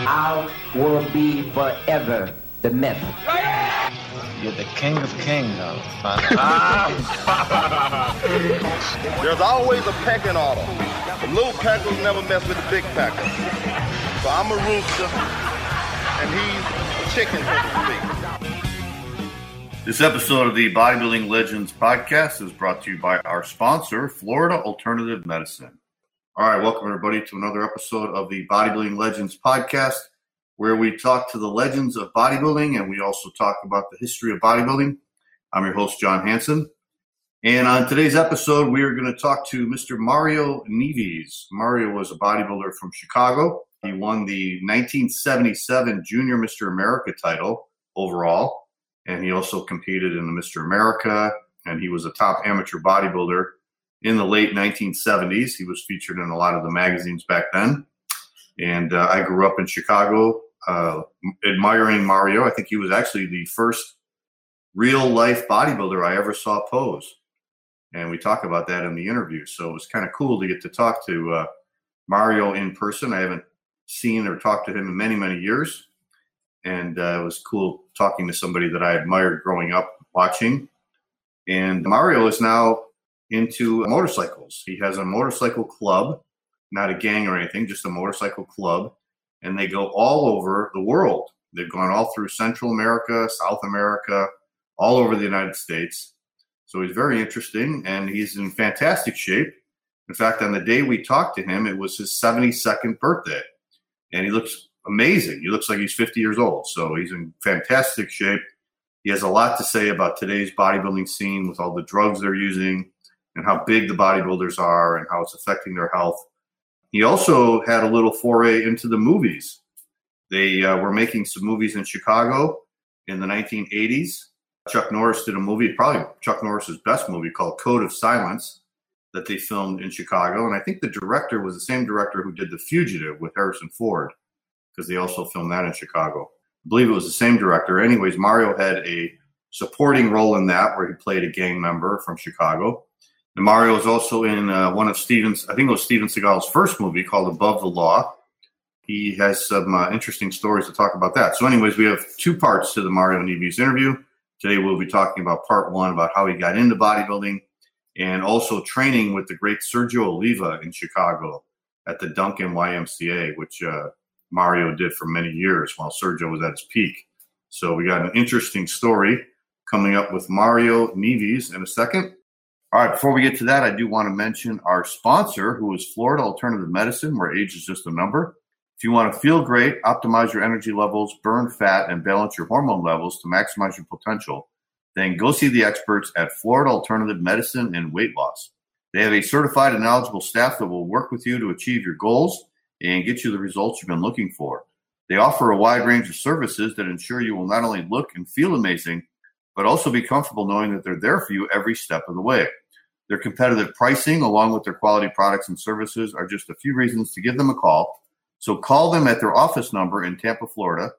I will be forever the myth. You're the king of kings, though. There's always a pecking order. The little peckers never mess with the big peckers. So I'm a rooster, and he's a chicken, so to speak. This episode of the Bodybuilding Legends podcast is brought to you by our sponsor, Florida Alternative Medicine. All right, welcome everybody to another episode of the Bodybuilding Legends podcast, where we talk to the legends of bodybuilding and we also talk about the history of bodybuilding. I'm your host, John Hansen. And on today's episode, we are going to talk to Mr. Mario Nieves. Mario was a bodybuilder from Chicago. He won the 1977 Junior Mr. America title overall. And he also competed in the Mr. America, and he was a top amateur bodybuilder in the late 1970s. He was featured in a lot of the magazines back then. And I grew up in Chicago admiring Mario. I think he was actually the first real-life bodybuilder I ever saw pose. And we talk about that in the interview. So it was kind of cool to get to talk to Mario in person. I haven't seen or talked to him in many, many years. And it was cool talking to somebody that I admired growing up watching. And Mario is now into motorcycles. He has a motorcycle club, not a gang or anything, just a motorcycle club. And they go all over the world. They've gone all through Central America, South America, all over the United States. So he's very interesting, and he's in fantastic shape. In fact, on the day we talked to him, it was his 72nd birthday. And he looks amazing. He looks like he's 50 years old. So he's in fantastic shape. He has a lot to say about today's bodybuilding scene with all the drugs they're using and how big the bodybuilders are and how it's affecting their health. He also had a little foray into the movies. They were making some movies in Chicago in the 1980s. Chuck Norris did a movie, probably Chuck Norris's best movie, called Code of Silence, that they filmed in Chicago. And I think the director was the same director who did The Fugitive with Harrison Ford, because they also filmed that in Chicago. I believe it was the same director. Anyways, Mario had a supporting role in that where he played a gang member from Chicago. And Mario was also in one of Steven Seagal's first movie called Above the Law. He has some interesting stories to talk about that. So anyways, we have two parts to the Mario Nieves interview. Today we'll be talking about part one, about how he got into bodybuilding and also training with the great Sergio Oliva in Chicago at the Duncan YMCA, which Mario did for many years while Sergio was at his peak. So we got an interesting story coming up with Mario Nieves in a second. All right, before we get to that, I do want to mention our sponsor, who is Florida Alternative Medicine, where age is just a number. If you want to feel great, optimize your energy levels, burn fat, and balance your hormone levels to maximize your potential, then go see the experts at Florida Alternative Medicine and Weight Loss. They have a certified and knowledgeable staff that will work with you to achieve your goals and get you the results you've been looking for. They offer a wide range of services that ensure you will not only look and feel amazing, but also be comfortable knowing that they're there for you every step of the way. Their competitive pricing, along with their quality products and services, are just a few reasons to give them a call. So call them at their office number in Tampa, Florida,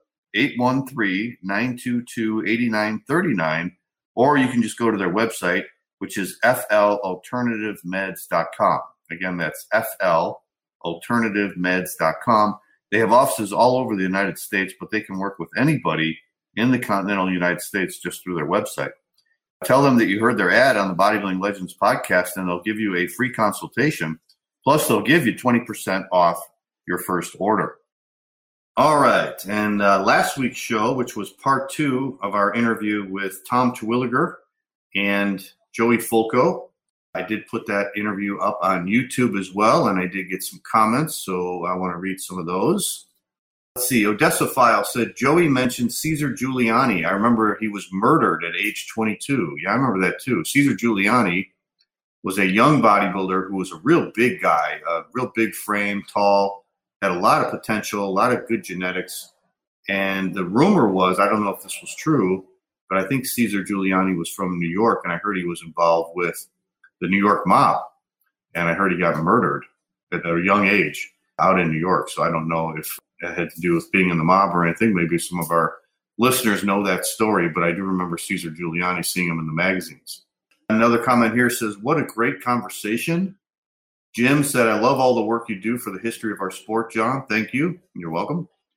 813-922-8939, or you can just go to their website, which is flalternativemeds.com. Again, that's flalternativemeds.com. They have offices all over the United States, but they can work with anybody in the continental United States just through their website. Tell them that you heard their ad on the Bodybuilding Legends podcast, and they'll give you a free consultation. Plus, they'll give you 20% off your first order. All right. And last week's show, which was part two of our interview with Tom Terwilliger and Joey Fulco, I did put that interview up on YouTube as well, and I did get some comments, so I want to read some of those. Let's see. Odessaphile said, Joey mentioned Cesar Giuliani. I remember he was murdered at age 22. Yeah, I remember that too. Cesar Giuliani was a young bodybuilder who was a real big guy, a real big frame, tall, had a lot of potential, a lot of good genetics. And the rumor was, I don't know if this was true, but I think Cesar Giuliani was from New York, and I heard he was involved with the New York mob. And I heard he got murdered at a young age out in New York. So I don't know if it had to do with being in the mob or anything. Maybe some of our listeners know that story, but I do remember Cesar Giuliani seeing him in the magazines. Another comment here says, what a great conversation. Jim said, I love all the work you do for the history of our sport, John. Thank you. You're welcome.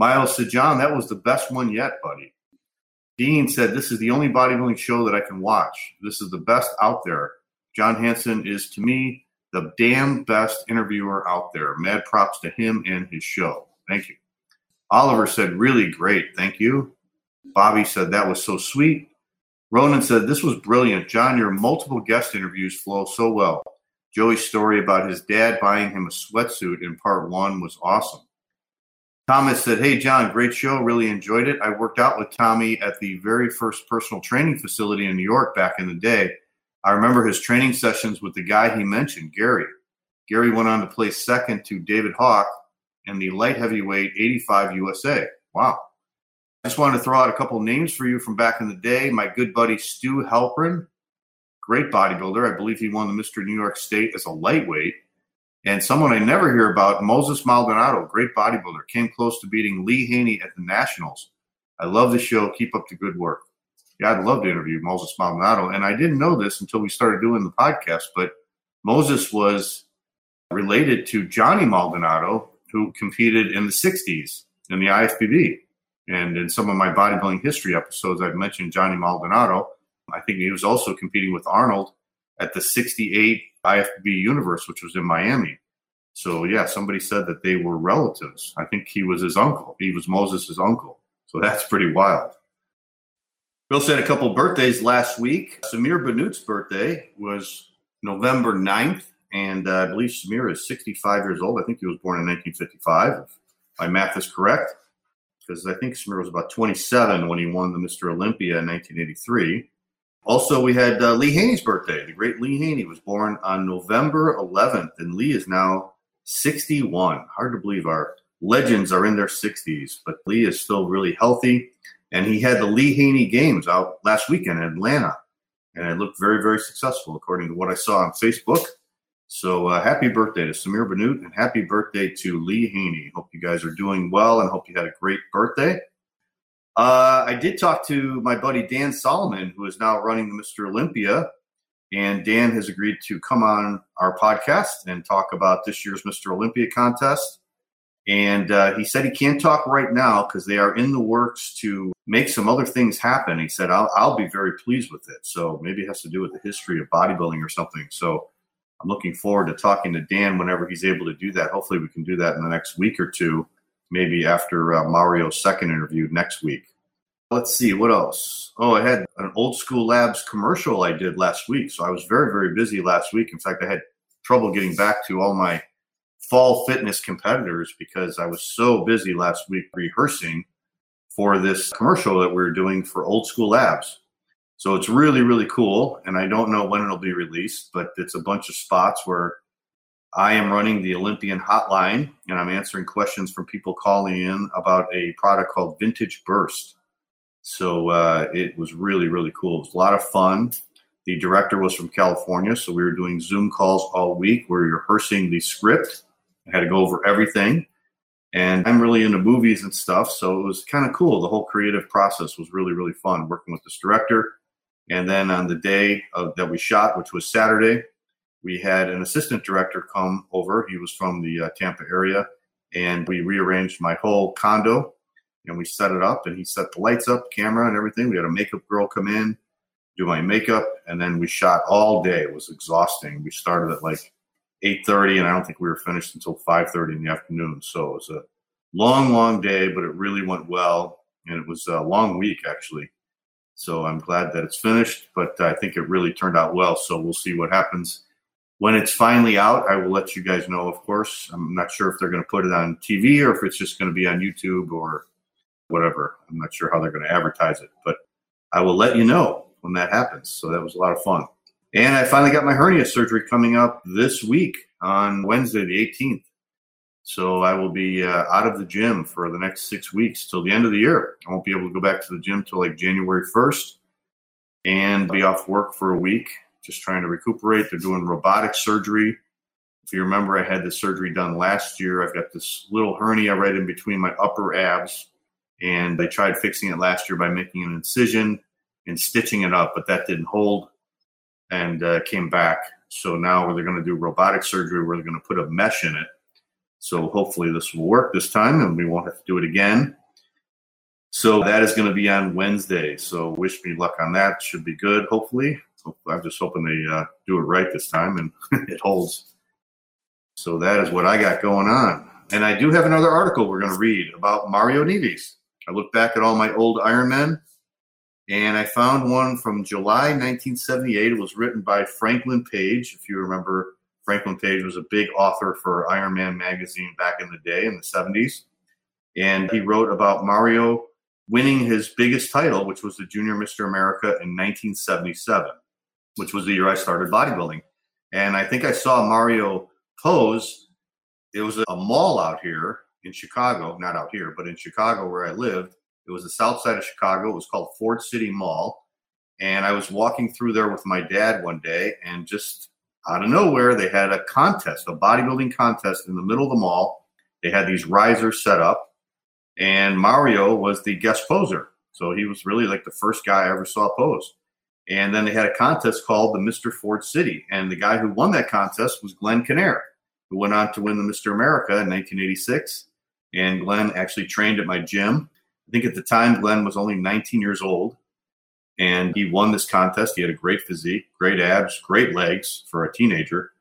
Miles said, John, that was the best one yet, buddy. Dean said, this is the only bodybuilding show that I can watch. This is the best out there. John Hansen is, to me, the damn best interviewer out there. Mad props to him and his show. Thank you. Oliver said, really great. Thank you. Bobby said, that was so sweet. Ronan said, this was brilliant. John, your multiple guest interviews flow so well. Joey's story about his dad buying him a sweatsuit in part 1 was awesome. Thomas said, hey, John, great show. Really enjoyed it. I worked out with Tommy at the very first personal training facility in New York back in the day. I remember his training sessions with the guy he mentioned, Gary. Gary went on to place second to David Hawk in the light heavyweight 85 USA. Wow. I just wanted to throw out a couple names for you from back in the day. My good buddy Stu Halpern, great bodybuilder. I believe he won the Mr. New York State as a lightweight. And someone I never hear about, Moses Maldonado, great bodybuilder, came close to beating Lee Haney at the Nationals. I love the show. Keep up the good work. Yeah, I'd love to interview Moses Maldonado. And I didn't know this until we started doing the podcast, but Moses was related to Johnny Maldonado, who competed in the 60s in the IFBB. And in some of my bodybuilding history episodes, I've mentioned Johnny Maldonado. I think he was also competing with Arnold at the 68 IFBB Universe, which was in Miami. So, yeah, somebody said that they were relatives. I think he was his uncle. He was Moses' uncle. So that's pretty wild. Bill said a couple birthdays last week. Samir Banut's birthday was November 9th, and I believe Samir is 65 years old. I think he was born in 1955, if my math is correct, because I think Samir was about 27 when he won the Mr. Olympia in 1983. Also, we had Lee Haney's birthday. The great Lee Haney was born on November 11th, and Lee is now 61. Hard to believe our legends are in their 60s, but Lee is still really healthy. And he had the Lee Haney Games out last weekend in Atlanta, and it looked very, very successful according to what I saw on Facebook. So happy birthday to Samir Banut, and happy birthday to Lee Haney. Hope you guys are doing well, and hope you had a great birthday. I did talk to my buddy Dan Solomon, who is now running the Mr. Olympia, and Dan has agreed to come on our podcast and talk about this year's Mr. Olympia contest. And he said he can't talk right now because they are in the works to make some other things happen. He said, I'll be very pleased with it. So maybe it has to do with the history of bodybuilding or something. So I'm looking forward to talking to Dan whenever he's able to do that. Hopefully we can do that in the next week or two, maybe after Mario's second interview next week. Let's see, what else? Oh, I had an Old School Labs commercial I did last week. So I was very, very busy last week. In fact, I had trouble getting back to all my fall fitness competitors because I was so busy last week rehearsing for this commercial that we were doing for Old School Labs. So it's really, really cool. And I don't know when it'll be released, but it's a bunch of spots where I am running the Olympian hotline and I'm answering questions from people calling in about a product called Vintage Burst. So it was really, really cool. It was a lot of fun. The director was from California, so we were doing Zoom calls all week. We were rehearsing the script. I had to go over everything. And I'm really into movies and stuff, so it was kind of cool. The whole creative process was really, really fun working with this director. And then on the day that we shot, which was Saturday, we had an assistant director come over. He was from the Tampa area, and we rearranged my whole condo. And we set it up, and he set the lights up, camera, and everything. We had a makeup girl come in, do my makeup, and then we shot all day. It was exhausting. We started at like 8:30, and I don't think we were finished until 5:30 in the afternoon. So it was a long, long day, but it really went well, and it was a long week, actually. So I'm glad that it's finished, but I think it really turned out well. So we'll see what happens. When it's finally out, I will let you guys know, of course. I'm not sure if they're going to put it on TV or if it's just going to be on YouTube or whatever. I'm not sure how they're going to advertise it, but I will let you know when that happens. So that was a lot of fun. And I finally got my hernia surgery coming up this week on Wednesday, the 18th. So I will be out of the gym for the next 6 weeks till the end of the year. I won't be able to go back to the gym till like January 1st and be off work for a week, just trying to recuperate. They're doing robotic surgery. If you remember, I had this surgery done last year. I've got this little hernia right in between my upper abs. And they tried fixing it last year by making an incision and stitching it up, but that didn't hold and came back. So now they're going to do robotic surgery where they're going to put a mesh in it. So hopefully this will work this time and we won't have to do it again. So that is going to be on Wednesday. So wish me luck on that. Should be good, hopefully. I'm just hoping they do it right this time and it holds. So that is what I got going on. And I do have another article we're going to read about Mario Neves. I looked back at all my old Ironmen, and I found one from July 1978. It was written by Franklin Page. If you remember, Franklin Page was a big author for Ironman magazine back in the day, in the 70s. And he wrote about Mario winning his biggest title, which was the Junior Mr. America in 1977, which was the year I started bodybuilding. And I think I saw Mario pose. It was a mall out here in Chicago, not out here, but in Chicago where I lived. It was the south side of Chicago. It was called Ford City Mall. And I was walking through there with my dad one day, and just out of nowhere, they had a contest, a bodybuilding contest in the middle of the mall. They had these risers set up, and Mario was the guest poser. So he was really like the first guy I ever saw pose. And then they had a contest called the Mr. Ford City. And the guy who won that contest was Glenn Kinnair, who went on to win the Mr. America in 1986. And Glenn actually trained at my gym. I think at the time, Glenn was only 19 years old. And he won this contest. He had a great physique, great abs, great legs for a teenager.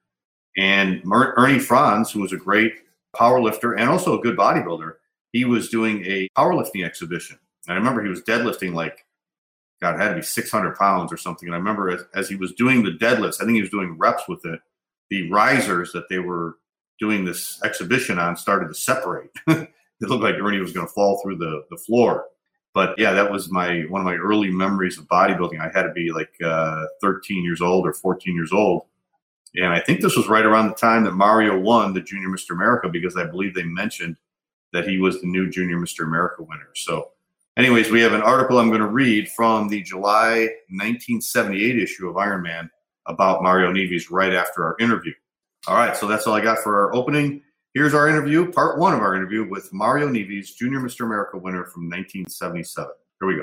And Ernie Franz, who was a great power lifter and also a good bodybuilder, he was doing a powerlifting exhibition. And I remember he was deadlifting like, God, it had to be 600 pounds or something. And I remember as he was doing the deadlifts, I think he was doing reps with it, the risers that they were doing this exhibition on started to separate. It looked like Ernie was going to fall through the floor. But yeah, that was one of my early memories of bodybuilding. I had to be like 13 years old or 14 years old. And I think this was right around the time that Mario won the Junior Mr. America, because I believe they mentioned that he was the new Junior Mr. America winner. So anyways, we have an article I'm going to read from the July 1978 issue of Iron Man about Mario Neves right after our interview. All right, so that's all I got for our opening. Here's our interview, part one of our interview with Mario Neves, Junior Mr. America winner from 1977. Here we go.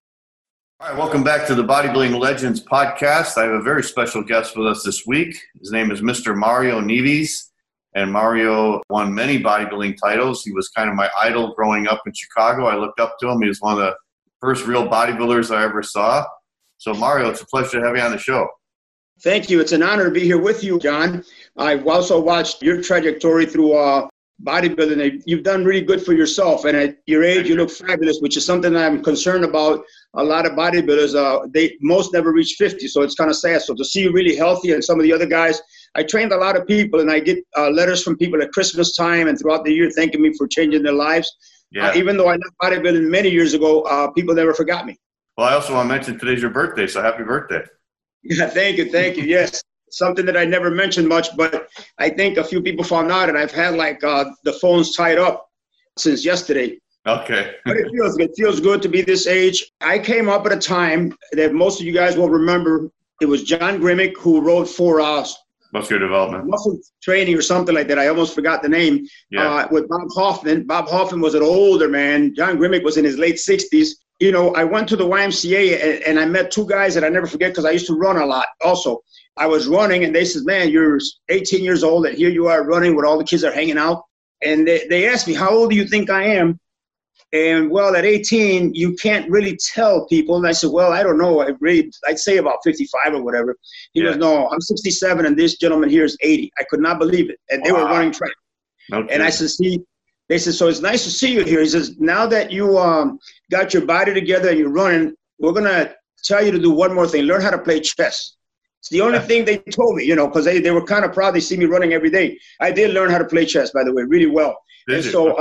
All right, welcome back to the Bodybuilding Legends podcast. I have a very special guest with us this week. His name is Mr. Mario Neves, and Mario won many bodybuilding titles. He was kind of my idol growing up in Chicago. I looked up to him. He was one of the first real bodybuilders I ever saw. So, Mario, it's a pleasure to have you on the show. Thank you. It's an honor to be here with you, John. I've also watched your trajectory through bodybuilding. You've done really good for yourself. And at your age, you look fabulous, which is something I'm concerned about. A lot of bodybuilders, most never reach 50, so it's kind of sad. So to see you really healthy and some of the other guys, I trained a lot of people, and I get letters from people at Christmas time and throughout the year thanking me for changing their lives. Yeah. Even though I left bodybuilding many years ago, people never forgot me. Well, I also want to mention today's your birthday, so happy birthday. Yeah, thank you. Yes, something that I never mentioned much, but I think a few people found out, and I've had like the phones tied up since yesterday. Okay. But it feels good. It feels good to be this age. I came up at a time that most of you guys will remember. It was John Grimmick who wrote for Muscular Development. Muscle Training or something like that. I almost forgot the name. Yeah. With Bob Hoffman. Bob Hoffman was an older man. John Grimmick was in his late 60s. You know, I went to the YMCA and I met two guys that I never forget because I used to run a lot also. I was running and they said, man, you're 18 years old and here you are running where all the kids are hanging out. And they asked me, how old do you think I am? And, well, at 18, you can't really tell people. And I said, well, I don't know. I'd say about 55 or whatever. He goes, no, I'm 67, and this gentleman here is 80. I could not believe it. And they were running track. Okay. And I said, they said, so it's nice to see you here. He says, now that you got your body together and you're running, we're going to tell you to do one more thing. Learn how to play chess. It's the only thing they told me, because they were kind of proud. They see me running every day. I did learn how to play chess, by the way, really well. And so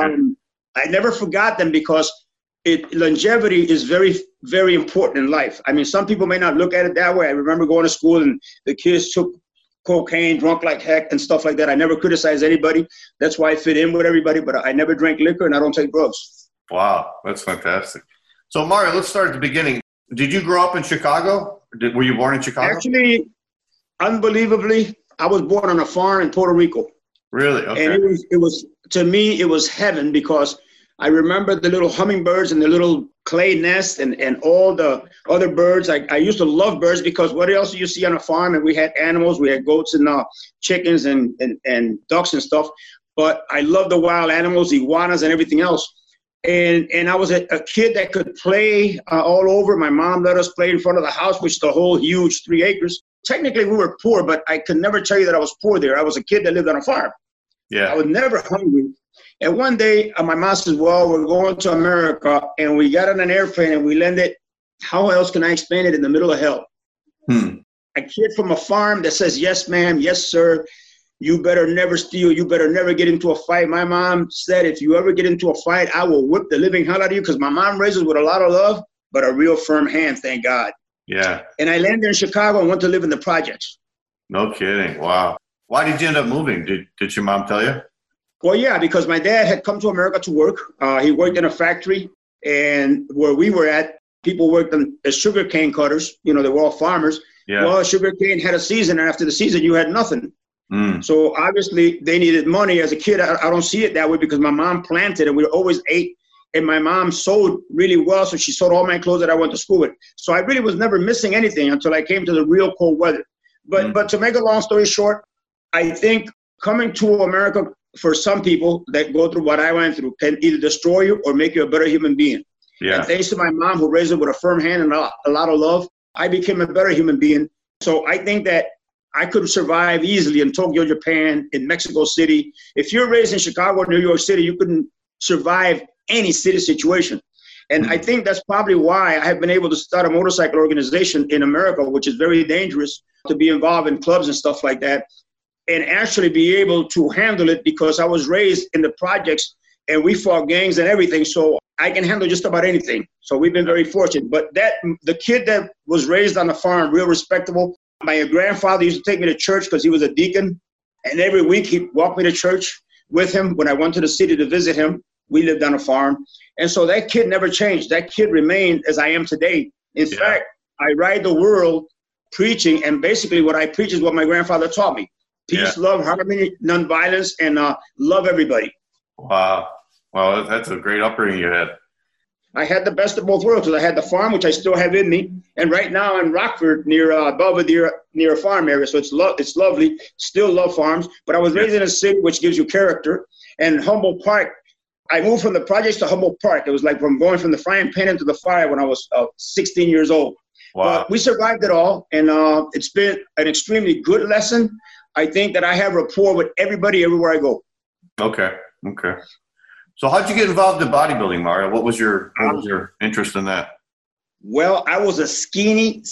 I never forgot them because longevity is very, very important in life. I mean, some people may not look at it that way. I remember going to school and the kids took cocaine, drunk like heck, and stuff like that. I never criticized anybody. That's why I fit in with everybody, but I never drank liquor and I don't take drugs. Wow, that's fantastic. So, Mario, let's start at the beginning. Did you grow up in Chicago? Were you born in Chicago? Actually, unbelievably, I was born on a farm in Puerto Rico. Really? Okay. And it was to me, it was heaven because I remember the little hummingbirds and the little clay nest and all the other birds. I used to love birds because what else do you see on a farm? And we had animals. We had goats and chickens and ducks and stuff. but I love the wild animals, iguanas, and everything else. And I was a kid that could play all over. My mom let us play in front of the house, which is the whole huge 3 acres. Technically, we were poor, but I could never tell you that I was poor there. I was a kid that lived on a farm. Yeah. I was never hungry. And one day, my mom says, well, we're going to America, and we got on an airplane, and we landed, how else can I explain it, in the middle of hell? A kid from a farm that says, yes, ma'am, yes, sir. You better never steal. You better never get into a fight. My mom said, if you ever get into a fight, I will whip the living hell out of you, because my mom raised us with a lot of love, but a real firm hand, thank God. Yeah. And I landed in Chicago and went to live in the projects. No kidding. Wow. Why did you end up moving? Did your mom tell you? Well, yeah, because my dad had come to America to work. He worked in a factory, and where we were at, people worked as sugar cane cutters. You know, they were all farmers. Yeah. Well, sugar cane had a season, and after the season, you had nothing. So obviously they needed money. As a kid, I don't see it that way, because my mom planted and we always ate, and my mom sewed really well. So she sewed all my clothes that I went to school with. So I really was never missing anything until I came to the real cold weather. But to make a long story short, I think coming to America for some people that go through what I went through can either destroy you or make you a better human being. Yeah. And thanks to my mom, who raised me with a firm hand and a lot of love, I became a better human being. So I think that I could survive easily in Tokyo, Japan, in Mexico City. If you're raised in Chicago or New York City, you couldn't survive any city situation. And I think that's probably why I have been able to start a motorcycle organization in America, which is very dangerous, to be involved in clubs and stuff like that, and actually be able to handle it, because I was raised in the projects and we fought gangs and everything. So I can handle just about anything. So we've been very fortunate. But the kid that was raised on the farm, real respectable. My grandfather used to take me to church because he was a deacon. And every week he'd walk me to church with him when I went to the city to visit him. We lived on a farm. And so that kid never changed. That kid remained as I am today. In fact, I ride the world preaching. And basically what I preach is what my grandfather taught me. Peace, love, harmony, nonviolence, and love everybody. Wow. Well, that's a great upbringing you had. I had the best of both worlds, because I had the farm, which I still have in me, and right now in Rockford, near Belvedere, near a farm area. So it's lovely. Still love farms, but I was raised in a city, which gives you character. And Humboldt Park, I moved from the projects to Humboldt Park. It was like from going from the frying pan into the fire when I was 16 years old. Wow. But we survived it all, and it's been an extremely good lesson. I think that I have rapport with everybody everywhere I go. Okay. So how'd you get involved in bodybuilding, Mario? What was your interest in that? Well, I was a skinny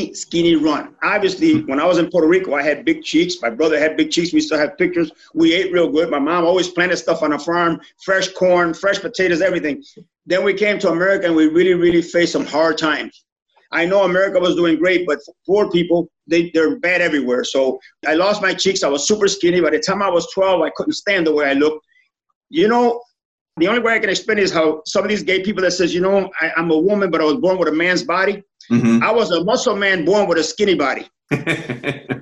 run. Obviously, when I was in Puerto Rico, I had big cheeks. My brother had big cheeks. We still have pictures. We ate real good. My mom always planted stuff on the farm, fresh corn, fresh potatoes, everything. Then we came to America, and we really, really faced some hard times. I know America was doing great, but for poor people, they're bad everywhere. So I lost my cheeks. I was super skinny. By the time I was 12, I couldn't stand the way I looked. You know, the only way I can explain is how some of these gay people that says, I'm a woman, but I was born with a man's body. Mm-hmm. I was a muscle man born with a skinny body. and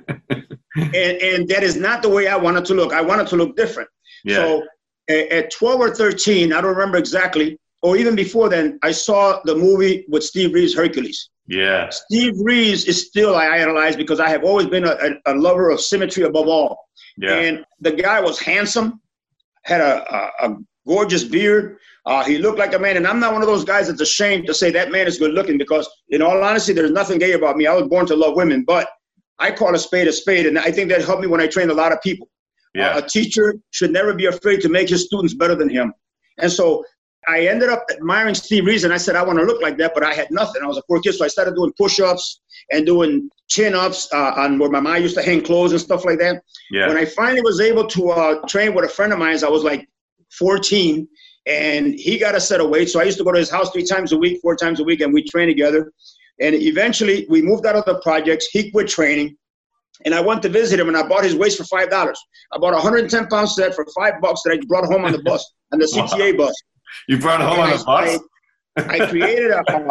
that is not the way I wanted to look. I wanted to look different. Yeah. So at 12 or 13, I don't remember exactly, or even before then, I saw the movie with Steve Reeves, Hercules. Yeah. Steve Reeves is still I idolize, because I have always been a lover of symmetry above all. Yeah. And the guy was handsome, had a gorgeous beard. He looked like a man. And I'm not one of those guys that's ashamed to say that man is good looking, because in all honesty, there's nothing gay about me. I was born to love women, but I call a spade. And I think that helped me when I trained a lot of people. Yeah. A teacher should never be afraid to make his students better than him. And so I ended up admiring Steve Reeves, and I said, I want to look like that, but I had nothing. I was a poor kid, so I started doing push-ups and doing chin-ups on where my mom used to hang clothes and stuff like that. Yeah. When I finally was able to train with a friend of mine, I was like 14, and he got a set of weights. So I used to go to his house 4 times a week, and we trained together. And eventually, we moved out of the projects. He quit training, and I went to visit him, and I bought his weights for $5. I bought a 110-pound set for $5 that I brought home on the bus, on the CTA bus. You brought it home on the bus? I created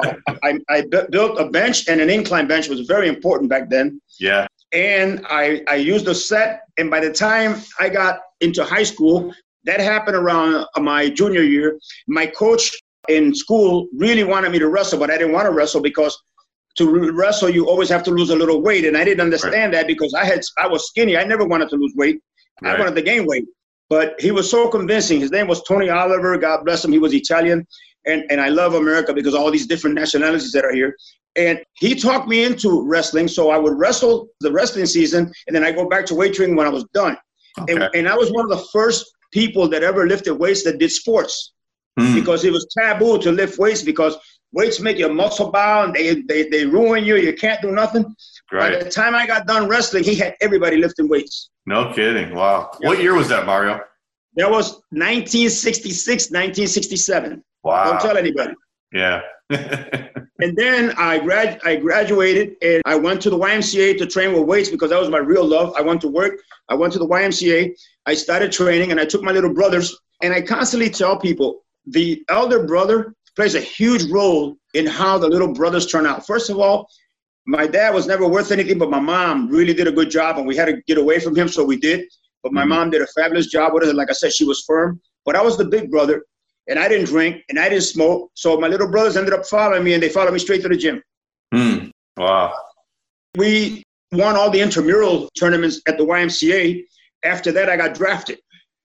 I built a bench, and an incline bench was very important back then. Yeah. And I used a set, and by the time I got into high school, that happened around my junior year. My coach in school really wanted me to wrestle, but I didn't want to wrestle, because to wrestle, you always have to lose a little weight. And I didn't understand that, because I was skinny. I never wanted to lose weight. Right. I wanted to gain weight. But he was so convincing. His name was Tony Oliver. God bless him. He was Italian. And I love America because of all these different nationalities that are here. And he talked me into wrestling. So I would wrestle the wrestling season, and then I go back to weight training when I was done. Okay. And I was one of the first people that ever lifted weights that did sports because it was taboo to lift weights because weights make your muscle bound. They ruin you. You can't do nothing. Right. By the time I got done wrestling, he had everybody lifting weights. No kidding. Wow. Yeah. What year was that, Mario? That was 1966, 1967. Wow. Don't tell anybody. Yeah. And then I graduated and I went to the YMCA to train with weights because that was my real love. I went to work. I went to the YMCA. I started training and I took my little brothers. And I constantly tell people the elder brother plays a huge role in how the little brothers turn out. First of all, my dad was never worth anything, but my mom really did a good job and we had to get away from him, so we did. But my mom did a fabulous job with it. Like I said, she was firm. But I was the big brother. And I didn't drink, and I didn't smoke. So my little brothers ended up following me, and they followed me straight to the gym. Wow. We won all the intramural tournaments at the YMCA. After that, I got drafted.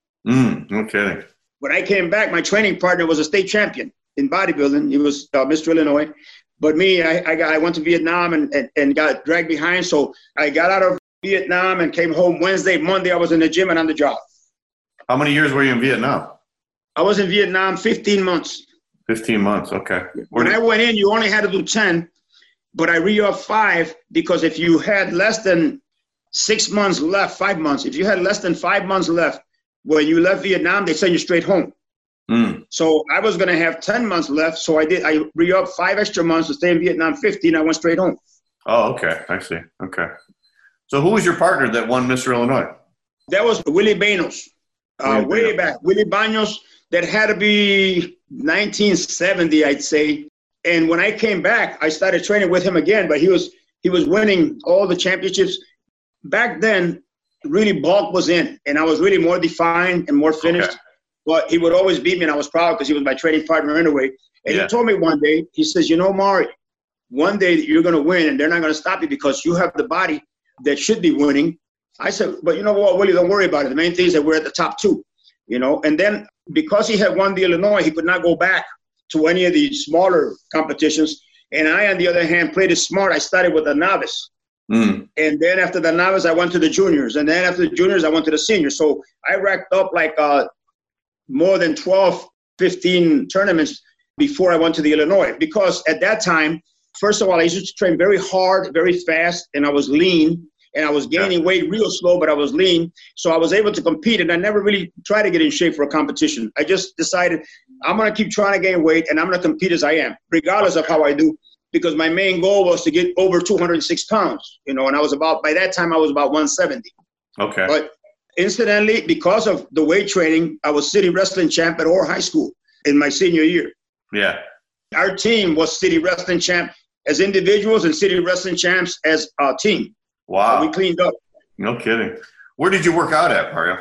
No kidding. When I came back, my training partner was a state champion in bodybuilding. He was Mr. Illinois. But me, I went to Vietnam and got dragged behind. So I got out of Vietnam and came home Wednesday. Monday, I was in the gym and on the job. How many years were you in Vietnam? I was in Vietnam 15 months. 15 months, okay. When I went in, you only had to do 10, but I re-upped 5 because if you had less than 6 months left, 5 months, if you had less than 5 months left, when you left Vietnam, they sent you straight home. So I was going to have 10 months left, so I re-upped 5 extra months to stay in Vietnam. 15, I went straight home. Oh, okay, I see, okay. So who was your partner that won Mr. Illinois? That was Willie Banos, way back. Willie Banos. That had to be 1970, I'd say. And when I came back, I started training with him again, but he was winning all the championships. Back then, really bulk was in, and I was really more defined and more finished. Okay. But he would always beat me, and I was proud because he was my training partner anyway. And he told me one day, he says, you know, Mari, one day you're going to win, and they're not going to stop you because you have the body that should be winning. I said, but you know what, Willie, don't worry about it. The main thing is that we're at the top 2, you know. And then because he had won the Illinois, he could not go back to any of the smaller competitions. And I, on the other hand, played it smart. I started with a novice. And then after the novice, I went to the juniors. And then after the juniors, I went to the seniors. So I racked up like more than 12, 15 tournaments before I went to the Illinois. Because at that time, first of all, I used to train very hard, very fast, and I was lean. And I was gaining weight real slow, but I was lean. So I was able to compete, and I never really tried to get in shape for a competition. I just decided I'm going to keep trying to gain weight, and I'm going to compete as I am, regardless of how I do, because my main goal was to get over 206 pounds, you know, and by that time, I was about 170. Okay. But incidentally, because of the weight training, I was city wrestling champ at Orr High School in my senior year. Yeah. Our team was city wrestling champ as individuals and city wrestling champs as a team. Wow. We cleaned up. No kidding. Where did you work out at, Mario?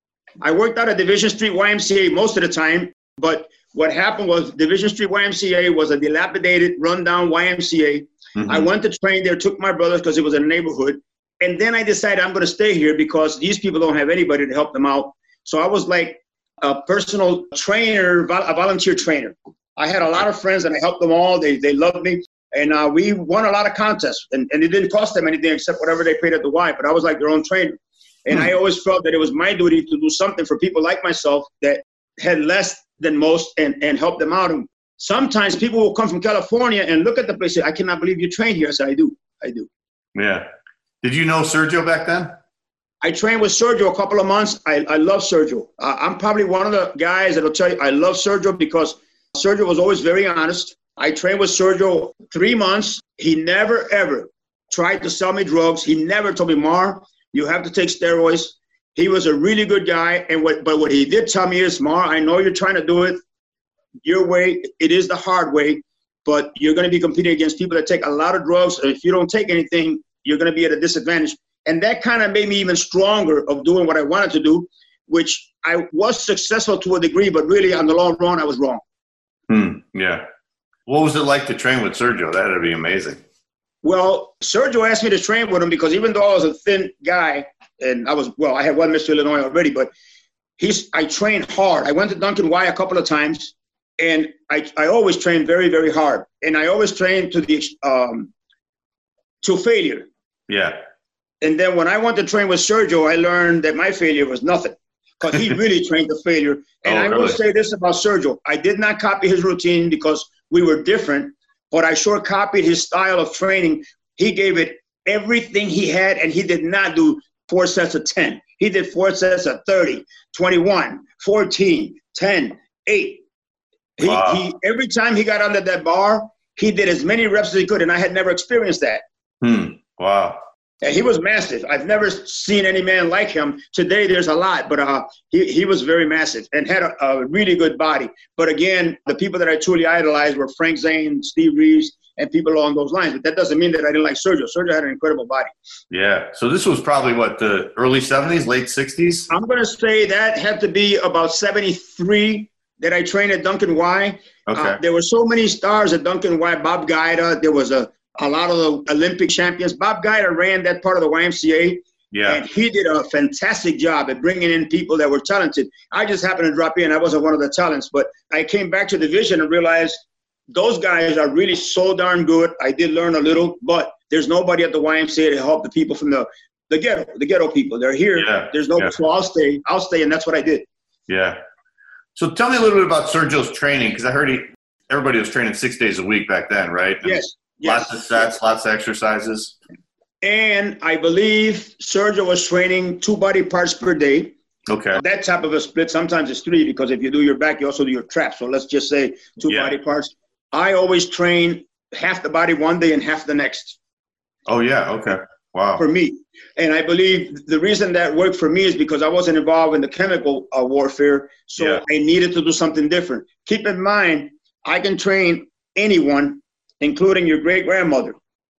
I worked out at Division Street YMCA most of the time, but what happened was Division Street YMCA was a dilapidated, rundown YMCA. I went to train there, took my brothers because it was in a neighborhood, and then I decided I'm going to stay here because these people don't have anybody to help them out. So I was like a personal trainer, a volunteer trainer. I had a lot of friends, and I helped them all. They loved me. And we won a lot of contests, and it didn't cost them anything except whatever they paid at the Y, but I was like their own trainer. And I always felt that it was my duty to do something for people like myself that had less than most and help them out. And sometimes people will come from California and look at the place and say, I cannot believe you train here. I said, I do. Yeah. Did you know Sergio back then? I trained with Sergio a couple of months. I love Sergio. I'm probably one of the guys that will tell you I love Sergio because Sergio was always very honest. I trained with Sergio 3 months. He never, ever tried to sell me drugs. He never told me, Mar, you have to take steroids. He was a really good guy. But what he did tell me is, Mar, I know you're trying to do it your way. It is the hard way, but you're going to be competing against people that take a lot of drugs. And if you don't take anything, you're going to be at a disadvantage. And that kind of made me even stronger of doing what I wanted to do, which I was successful to a degree, but really on the long run, I was wrong. Yeah. What was it like to train with Sergio? That had to be amazing. Well, Sergio asked me to train with him because even though I was a thin guy, and I had won Mr. Illinois already, but I trained hard. I went to Duncan Y a couple of times, and I always trained very, very hard. And I always trained to failure. Yeah. And then when I went to train with Sergio, I learned that my failure was nothing, because he really trained to failure. And I will say this about Sergio. I did not copy his routine because we were different, but I sure copied his style of training. He gave it everything he had, and he did not do 4 sets of 10. He did 4 sets of 30, 21, 14, 10, 8. Wow. He every time he got under that bar, he did as many reps as he could, and I had never experienced that. Wow. And he was massive. I've never seen any man like him. Today, there's a lot, but he was very massive and had a really good body. But again, the people that I truly idolized were Frank Zane, Steve Reeves, and people along those lines. But that doesn't mean that I didn't like Sergio. Sergio had an incredible body. Yeah. So this was probably, the early 70s, late 60s? I'm going to say that had to be about 73 that I trained at Duncan Y. Okay. There were so many stars at Duncan Y. Bob Guida. There was a lot of the Olympic champions. Bob Guida ran that part of the YMCA. Yeah. And he did a fantastic job at bringing in people that were talented. I just happened to drop in. I wasn't one of the talents, but I came back to the division and realized those guys are really so darn good. I did learn a little, but there's nobody at the YMCA to help the people from the ghetto people. They're here. Yeah. There's nobody. Yeah. So I'll stay, and that's what I did. Yeah. So tell me a little bit about Sergio's training, because I heard everybody was training 6 days a week back then, right? Yes. Lots of sets, lots of exercises. And I believe Sergio was training 2 body parts per day. Okay. That type of a split, sometimes it's 3, because if you do your back, you also do your traps. So let's just say 2 body parts. I always train half the body one day and half the next. Oh, yeah. Okay. Wow. For me. And I believe the reason that worked for me is because I wasn't involved in the chemical warfare. So I needed to do something different. Keep in mind, I can train anyone, including your great-grandmother.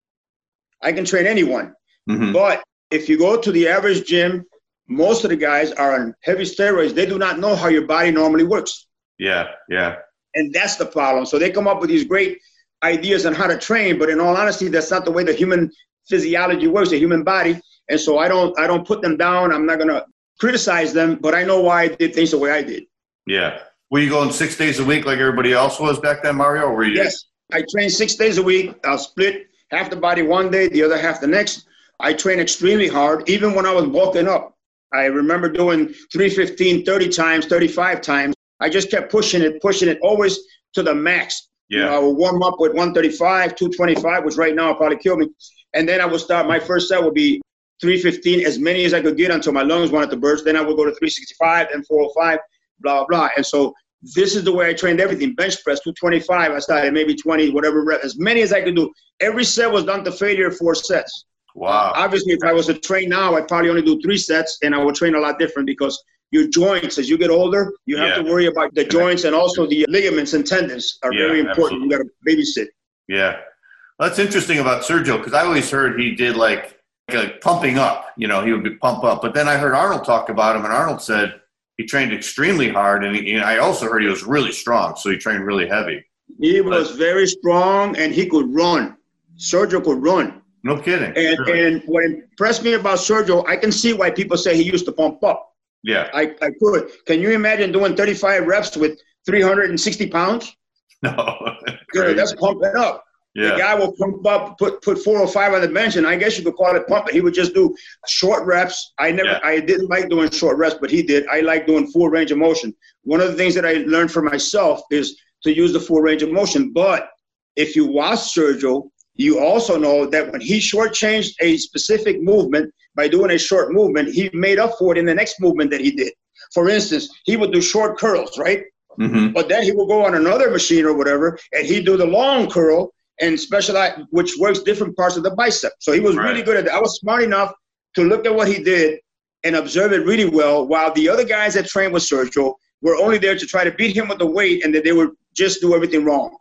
I can train anyone. Mm-hmm. But if you go to the average gym, most of the guys are on heavy steroids. They do not know how your body normally works. Yeah, yeah. And that's the problem. So they come up with these great ideas on how to train, but in all honesty, that's not the way the human physiology works, the human body. And so I don't put them down. I'm not going to criticize them, but I know why I did things the way I did. Yeah. Were you going 6 days a week like everybody else was back then, Mario? Or were you? Yes. I train 6 days a week. I'll split half the body one day, the other half the next. I train extremely hard. Even when I was bulking up, I remember doing 315, 30 times, 35 times. I just kept pushing it, always to the max. Yeah. You know, I would warm up with 135, 225, which right now will probably kill me. And then I would start, my first set would be 315, as many as I could get until my lungs wanted to burst. Then I would go to 365 and 405, blah, blah. And so this is the way I trained everything. Bench press, 225. I started maybe 20, whatever rep, as many as I could do. Every set was done to failure, 4 sets. Wow. Obviously, if I was to train now, I'd probably only do 3 sets, and I would train a lot different because your joints, as you get older, you have to worry about the joints, and also the ligaments and tendons are very important. Absolutely. You got to babysit. Yeah. Well, that's interesting about Sergio, because I always heard he did like pumping up. You know, he would pump up. But then I heard Arnold talk about him, and Arnold said he trained extremely hard, and I also heard he was really strong, so he trained really heavy. He was very strong, and he could run. Sergio could run. No kidding. And what impressed me about Sergio, I can see why people say he used to pump up. Yeah. I could. Can you imagine doing 35 reps with 360 pounds? No. Good, that's pumping up. Yeah. The guy will pump up, put 405 on the bench, and I guess you could call it pumping. He would just do short reps. I didn't like doing short reps, but he did. I like doing full range of motion. One of the things that I learned for myself is to use the full range of motion. But if you watch Sergio, you also know that when he shortchanged a specific movement by doing a short movement, he made up for it in the next movement that he did. For instance, he would do short curls, right? Mm-hmm. But then he would go on another machine or whatever, and he'd do the long curl and specialize, which works different parts of the bicep. So he was really good at that. I was smart enough to look at what he did and observe it really well, while the other guys that trained with Sergio were only there to try to beat him with the weight, and that they would just do everything wrong.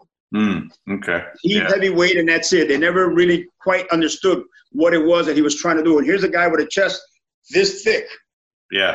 Okay. He's heavyweight, and that's it. They never really quite understood what it was that he was trying to do. And here's a guy with a chest this thick. Yeah.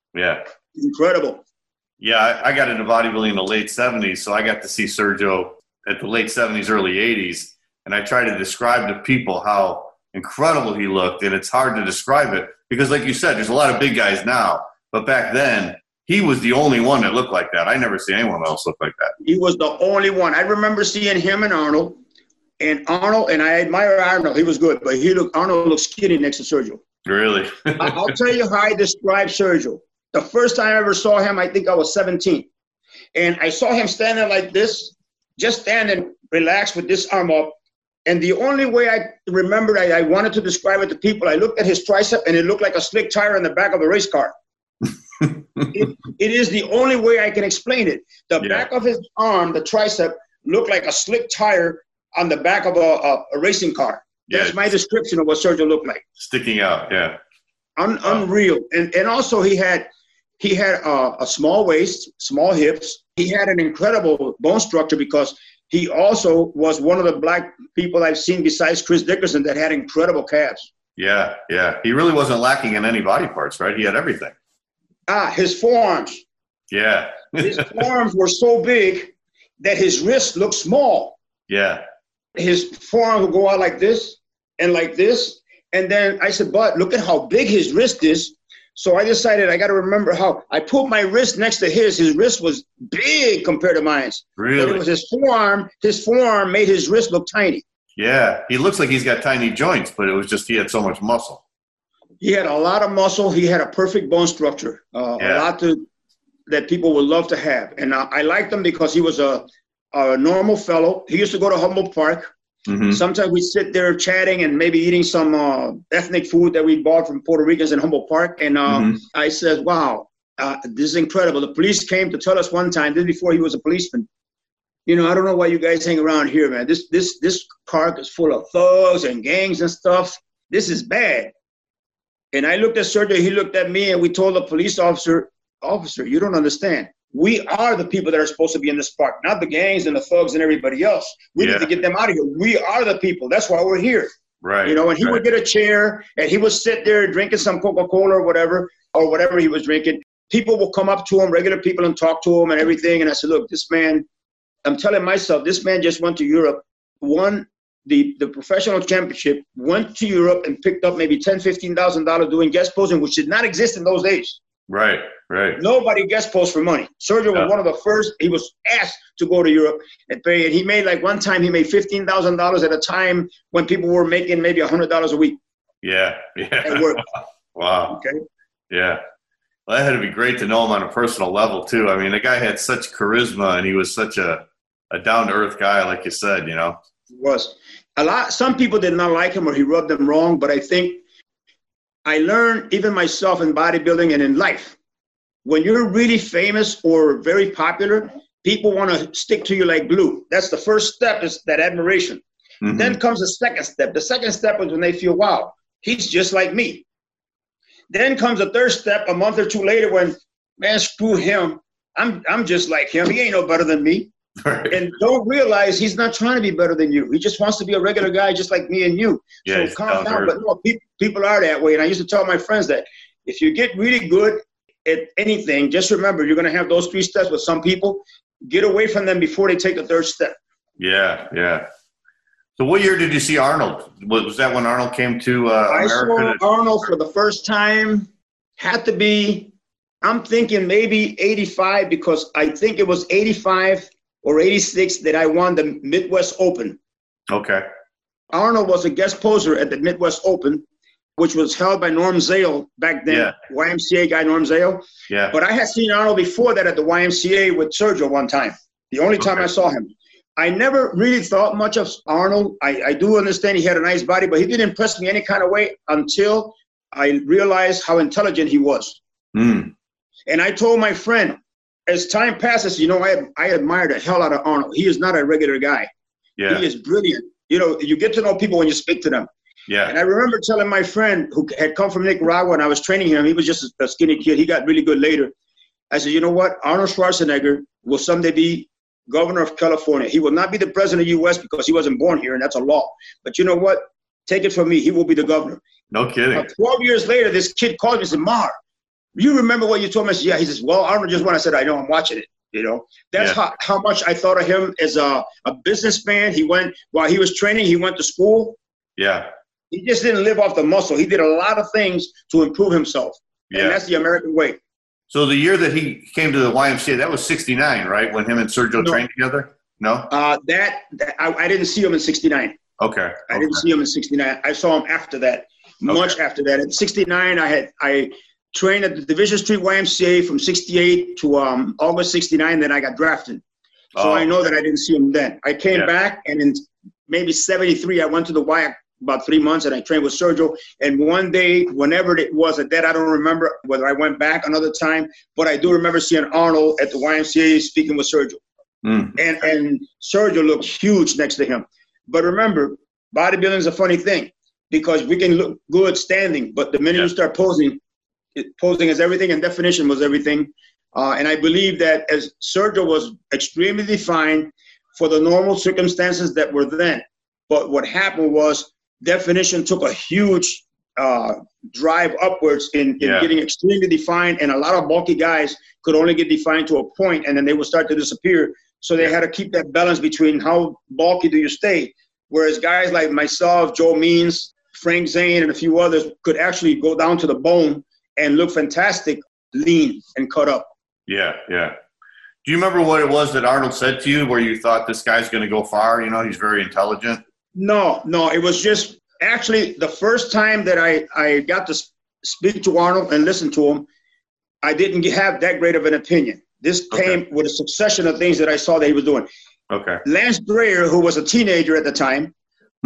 Incredible. Yeah, I got into bodybuilding in the late 70s, so I got to see Sergio at the late 70s, early 80s, and I try to describe to people how incredible he looked, and it's hard to describe it because, like you said, there's a lot of big guys now, but back then he was the only one that looked like that. I never see anyone else look like that. He was the only one. I remember seeing him and Arnold, and I admire Arnold. He was good, but Arnold looked skinny next to Sergio. Really? I'll tell you how I describe Sergio. The first time I ever saw him, I think I was 17. And I saw him standing like this, just standing relaxed with this arm up. And the only way I remembered I wanted to describe it to people, I looked at his tricep, and it looked like a slick tire in the back of a race car. It is the only way I can explain it. The back of his arm, the tricep, looked like a slick tire on the back of a racing car. That's my description of what Sergio looked like. Sticking out, yeah. Unreal. And also he had a small waist, small hips. He had an incredible bone structure because he also was one of the black people I've seen besides Chris Dickerson that had incredible calves. Yeah. He really wasn't lacking in any body parts, right? He had everything. His forearms. Yeah. His forearms were so big that his wrists looked small. Yeah. His forearms would go out like this and like this. And then I said, but look at how big his wrist is. So I decided I got to remember how I put my wrist next to his. His wrist was big compared to mine. Really? But it was his forearm. His forearm made his wrist look tiny. Yeah. He looks like he's got tiny joints, but it was just he had so much muscle. He had a lot of muscle. He had a perfect bone structure. A lot that people would love to have. And I liked him because he was a normal fellow. He used to go to Humboldt Park. Mm-hmm. Sometimes we'd sit there chatting and maybe eating some ethnic food that we bought from Puerto Ricans in Humboldt Park. And I said, wow, this is incredible. The police came to tell us one time, this before he was a policeman, I don't know why you guys hang around here, man. This park is full of thugs and gangs and stuff. This is bad. And I looked at Sergio, he looked at me, and we told the police officer, you don't understand. We are the people that are supposed to be in this park, not the gangs and the thugs and everybody else. We need to get them out of here. We are the people. That's why we're here. Right. And he would get a chair, and he would sit there drinking some Coca-Cola or whatever he was drinking. People will come up to him, regular people, and talk to him and everything. And I said, look, this man, I'm telling myself, this man just went to Europe, won the professional championship, went to Europe and picked up maybe $10,000, $15,000 doing guest posing, which did not exist in those days. Right. Nobody guest posed for money. Sergio was one of the first. He was asked to go to Europe and pay. And he made one time he made $15,000 at a time when people were making maybe $100 a week. Yeah. At work. Wow. Okay. Yeah. Well, that had to be great to know him on a personal level too. I mean, the guy had such charisma, and he was such a down-to-earth guy, like you said. He was. Some people did not like him, or he rubbed them wrong. But I think I learned, even myself in bodybuilding and in life, when you're really famous or very popular, people want to stick to you like glue. That's the first step, is that admiration. Mm-hmm. Then comes the second step. The second step is when they feel, wow, he's just like me. Then comes the third step a month or two later when, man, screw him. I'm just like him. He ain't no better than me. Right. And don't realize he's not trying to be better than you. He just wants to be a regular guy just like me and you. Yeah, so calm down. But no, people are that way. And I used to tell my friends that if you get really good at anything, just remember you're going to have those three steps with some people. Get away from them before they take the third step. Yeah. So what year did you see Arnold? Was that when Arnold came to America? I saw Arnold for the first time. Had to be, I'm thinking maybe 85, because I think it was 85 or 86 that I won the Midwest Open. Okay. Arnold was a guest poser at the Midwest Open, which was held by Norm Zale back then, YMCA guy Norm Zale. Yeah. But I had seen Arnold before that at the YMCA with Sergio one time, the only time I saw him. I never really thought much of Arnold. I do understand he had a nice body, but he didn't impress me any kind of way until I realized how intelligent he was. Mm. And I told my friend, as time passes, I admire the hell out of Arnold. He is not a regular guy. Yeah. He is brilliant. You get to know people when you speak to them. Yeah. And I remember telling my friend who had come from Nicaragua, and I was training him. He was just a skinny kid. He got really good later. I said, you know what? Arnold Schwarzenegger will someday be governor of California. He will not be the president of the U.S. because he wasn't born here, and that's a law. But you know what? Take it from me. He will be the governor. No kidding. 12 years later, this kid called me and said, Mar, you remember what you told me? I said, yeah. He says, well, Arnold just won. I said, I know. I'm watching it. That's how much I thought of him as a businessman. While he was training, he went to school. Yeah. He just didn't live off the muscle. He did a lot of things to improve himself. Yeah. And that's the American way. So the year that he came to the YMCA, that was 69, right? When him and Sergio trained together? No? I didn't see him in 69. Okay. I didn't see him in 69. I saw him after that, much after that. In 69, I trained at the Division Street YMCA from 68 to August 69, then I got drafted. So I know that I didn't see him then. I came back, and in maybe 73, I went to the Y about 3 months, and I trained with Sergio. And one day, whenever it was at that, I don't remember whether I went back another time, but I do remember seeing Arnold at the YMCA speaking with Sergio. And Sergio looked huge next to him. But remember, bodybuilding is a funny thing because we can look good standing, but the minute you start posing is everything, and definition was everything. And I believe that as Sergio was extremely defined for the normal circumstances that were then. But what happened was definition took a huge drive upwards in getting extremely defined, and a lot of bulky guys could only get defined to a point, and then they would start to disappear. So they had to keep that balance between how bulky do you stay. Whereas guys like myself, Joe Means, Frank Zane, and a few others could actually go down to the bone and look fantastic, lean and cut up. Yeah. Do you remember what it was that Arnold said to you where you thought this guy's going to go far? You know, he's very intelligent. No. It was just actually the first time that I got to speak to Arnold and listen to him, I didn't have that great of an opinion. This came with a succession of things that I saw that he was doing. Okay. Lance Dreyer, who was a teenager at the time,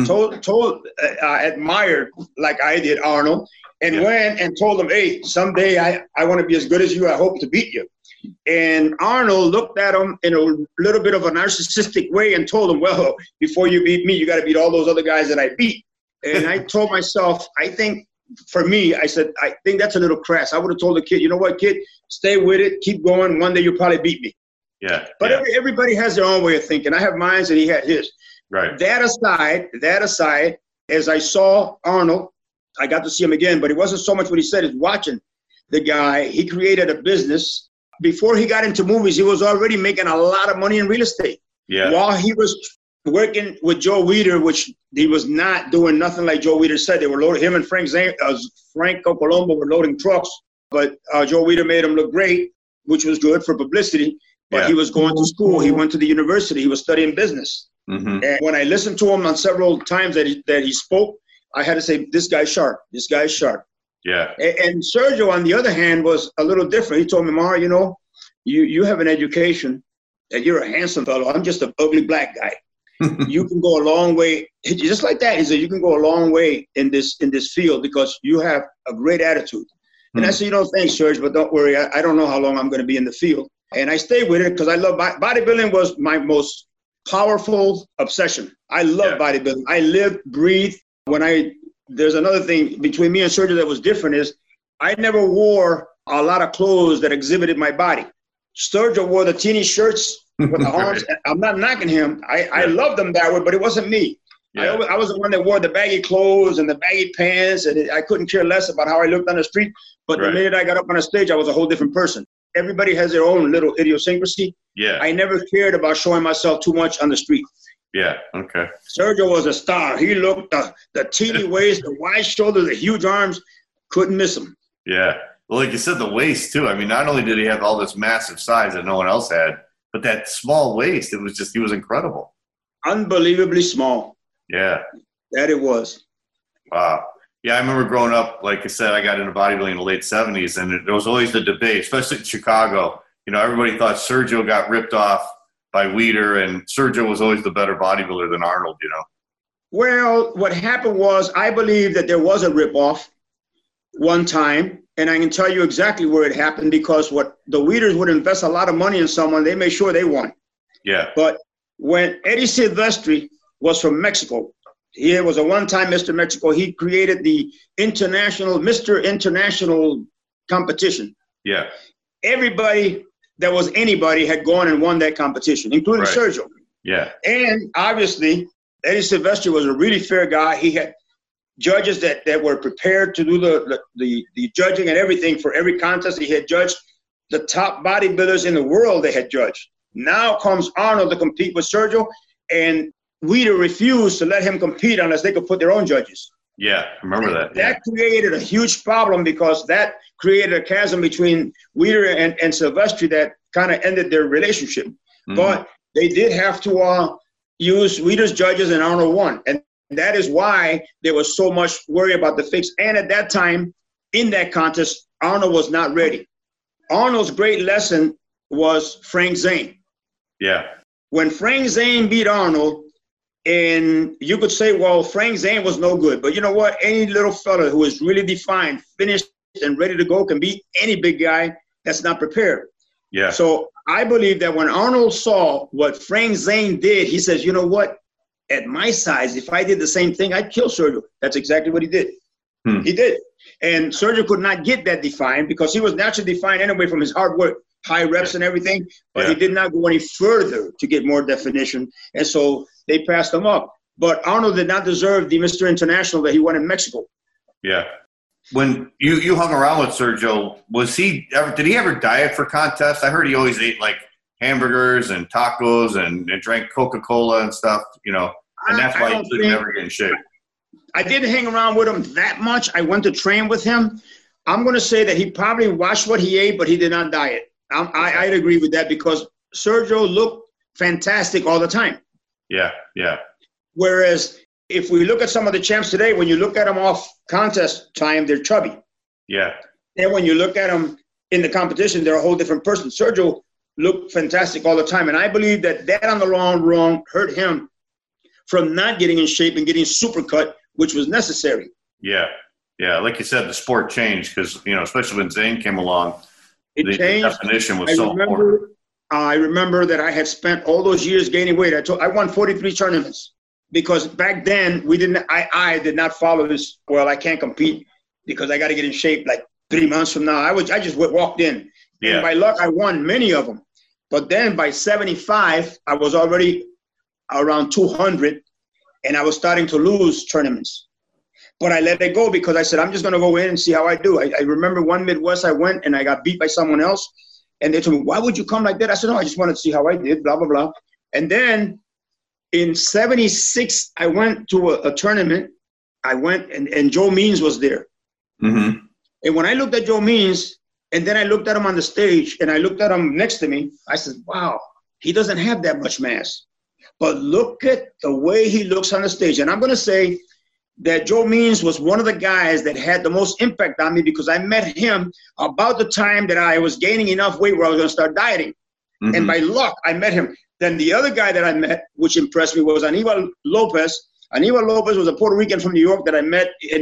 admired, like I did, Arnold, and went and told him, hey, someday I want to be as good as you. I hope to beat you. And Arnold looked at him in a little bit of a narcissistic way and told him, well, before you beat me, you got to beat all those other guys that I beat. And I told myself, I think for me, I said, I think that's a little crass. I would have told the kid, you know what, kid, stay with it, keep going. One day you'll probably beat me. Yeah. But everybody has their own way of thinking. I have mine and he had his. Right. That aside, as I saw Arnold, I got to see him again, but it wasn't so much what he said, it's watching the guy. He created a business. Before he got into movies, he was already making a lot of money in real estate. Yeah. While he was working with Joe Weider, which he was not doing nothing like Joe Weider said. They were loading, him and Franco Colombo were loading trucks, but Joe Weider made him look great, which was good for publicity. But he was going to school. He went to the university. He was studying business. Mm-hmm. And when I listened to him on several times that he spoke, I had to say, this guy's sharp. This guy's sharp. Yeah. And Sergio, on the other hand, was a little different. He told me, Mario, you know, you have an education and you're a handsome fellow. I'm just an ugly black guy. You can go a long way. Just like that. He said, you can go a long way in this field because you have a great attitude. And I said, you know, thanks, Serge, but don't worry. I don't know how long I'm going to be in the field. And I stayed with it because I love bodybuilding was my most powerful obsession. I love bodybuilding. I live, breathe. There's another thing between me and Sergio that was different is I never wore a lot of clothes that exhibited my body. Sergio wore the teeny shirts with the arms. I'm not knocking him. I loved them that way, but it wasn't me. Yeah. I was the one that wore the baggy clothes and the baggy pants, and I couldn't care less about how I looked on the street. But the minute I got up on a stage, I was a whole different person. Everybody has their own little idiosyncrasy. Yeah. I never cared about showing myself too much on the street. Yeah, okay. Sergio was a star. He looked the teeny waist, the wide shoulders, the huge arms, couldn't miss him. Yeah. Well, like you said, the waist, too. I mean, not only did he have all this massive size that no one else had, but that small waist, he was incredible. Unbelievably small. Yeah. That it was. Wow. Yeah, I remember growing up, like I said, I got into bodybuilding in the late 70s, and there was always the debate, especially in Chicago. You know, everybody thought Sergio got ripped off by Weider, and Sergio was always the better bodybuilder than Arnold, you know? Well, what happened was I believe that there was a ripoff one time, and I can tell you exactly where it happened because what the Weiders would invest a lot of money in someone, they made sure they won. Yeah. But when Eddie Silvestri was from Mexico, he was a one-time Mr. Mexico. He created the Mr. International competition. Yeah. Everybody that was anybody had gone and won that competition, including Sergio. Yeah. And obviously, Eddie Silvestri was a really fair guy. He had judges that were prepared to do the judging and everything for every contest. He had judged the top bodybuilders in the world they had judged. Now comes Arnold to compete with Sergio, and Weider refused to let him compete unless they could put their own judges. Yeah, I remember that. That created a huge problem because that created a chasm between Weider and Silvestri that kind of ended their relationship. Mm-hmm. But they did have to use Weider's judges, and Arnold won. And that is why there was so much worry about the fix. And at that time, in that contest, Arnold was not ready. Arnold's great lesson was Frank Zane. Yeah. When Frank Zane beat Arnold, and you could say, well, Frank Zane was no good. But you know what? Any little fella who is really defined, finished, and ready to go can beat any big guy that's not prepared. Yeah. So I believe that when Arnold saw what Frank Zane did, he says, you know what? At my size, if I did the same thing, I'd kill Sergio. That's exactly what he did. He did. And Sergio could not get that defined because he was naturally defined anyway from his hard work, high reps and everything, but he did not go any further to get more definition. And so they passed him up. But Arnold did not deserve the Mr. International that he won in Mexico. Yeah. When you hung around with Sergio, did he ever diet for contests? I heard he always ate like hamburgers and tacos and drank Coca-Cola and stuff, and that's why he couldn't ever get in shape. I didn't hang around with him that much. I went to train with him. I'm going to say that he probably watched what he ate, but he did not diet. I'd agree with that because Sergio looked fantastic all the time. Yeah, yeah. Whereas if we look at some of the champs today, when you look at them off contest time, they're chubby. Yeah. And when you look at them in the competition, they're a whole different person. Sergio looked fantastic all the time. And I believe that on the long run hurt him from not getting in shape and getting super cut, which was necessary. Yeah. Yeah. Like you said, the sport changed because, especially when Zane came along, the definition was so important. I remember that I had spent all those years gaining weight. I won 43 tournaments because back then I did not follow this. Well, I can't compete because I got to get in shape like 3 months from now. I just walked in. Yeah. And by luck, I won many of them. But then by 75, I was already around 200 and I was starting to lose tournaments. But I let it go because I said, I'm just going to go in and see how I do. I remember one Midwest I went and I got beat by someone else. And they told me, why would you come like that? I said, no, I just wanted to see how I did, blah, blah, blah. And then in 76, I went to a tournament. I went and Joe Means was there. Mm-hmm. And when I looked at Joe Means, and then I looked at him on the stage and I looked at him next to me, I said, wow, he doesn't have that much mass. But look at the way he looks on the stage. And I'm going to say that Joe Means was one of the guys that had the most impact on me because I met him about the time that I was gaining enough weight where I was going to start dieting. Mm-hmm. And by luck, I met him. Then the other guy that I met, which impressed me, was Aníbal Lopez. Aníbal Lopez was a Puerto Rican from New York that I met in